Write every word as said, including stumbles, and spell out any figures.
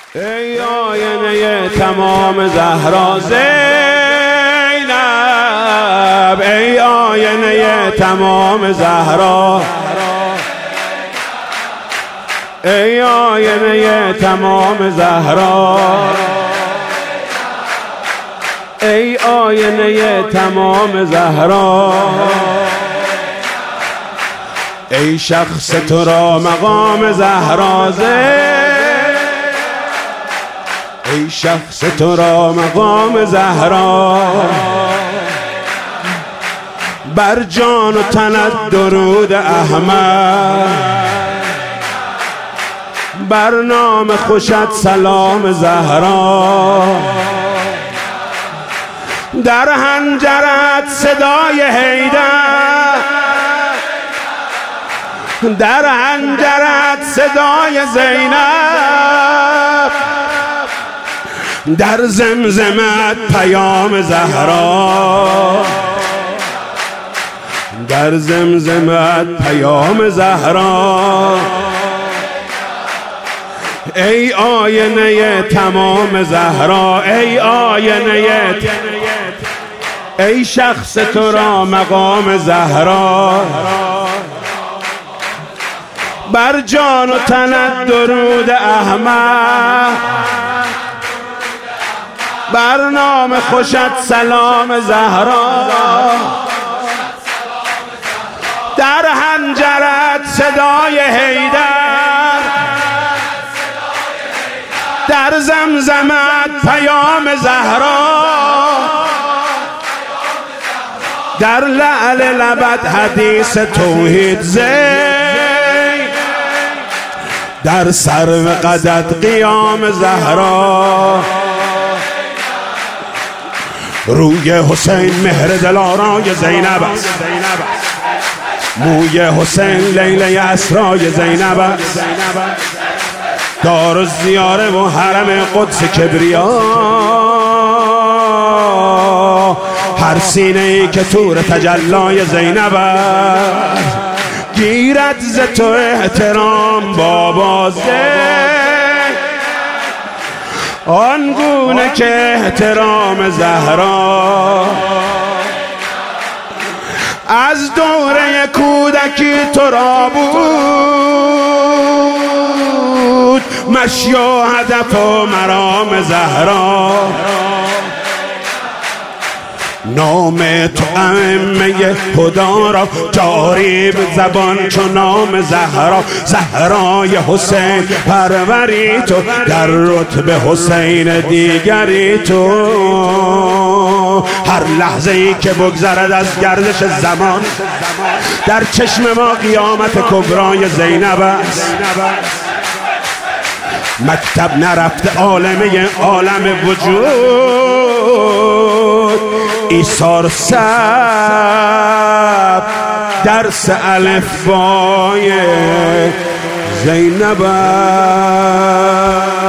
ای آینه تمام زهرا زینب، ای آینه تمام زهرا، ای آینه تمام زهرا، ای آینه تمام زهرا، ای شخص تو را مقام زهرا زینب، ای شخص تو را مقام زهرا، بر جان و تنت درود احمد، بر نام خوشت سلام زهرا، در حنجرت صدای حیدر، در حنجرت صدای زینب، در زمزمت پیام زهرا، در زمزمت پیام زهرا، ای آینه تمام زهرا، ای آینه، ای شخص تو را مقام زهرا، بر جان و تنت درود احمد، بر نام خوشت سلام زهرا، در حنجرت صدای حیدر، در زمزمت پیام زهرا، در لعل لبت حدیث توحید زین، در سرو قدت قیام زهرا، روی حسین مهر دلارای زینب است، موی حسین لیله اسرای زینب است، دار و زیاره و حرم قدس کبریا، هر سینه ای که تور تجلای زینب است، گیرد ز تو احترام بابا زین، آنگونه که احترام زهرا، از دوره کودکی تو را بود مشی و هدف و مرام زهرا، نام تو ائمه خدا را جاری به زبان چو نام زهرا، زهرای حسین پروری تو، در رتبه حسین دیگری تو، هر لحظه ای که بگذرد از گردش زمان، در چشم ما قیامت کبرای زینب است، مکتب نرفته عالمه عالم وجود، ایثار سب درس الفبای زینب.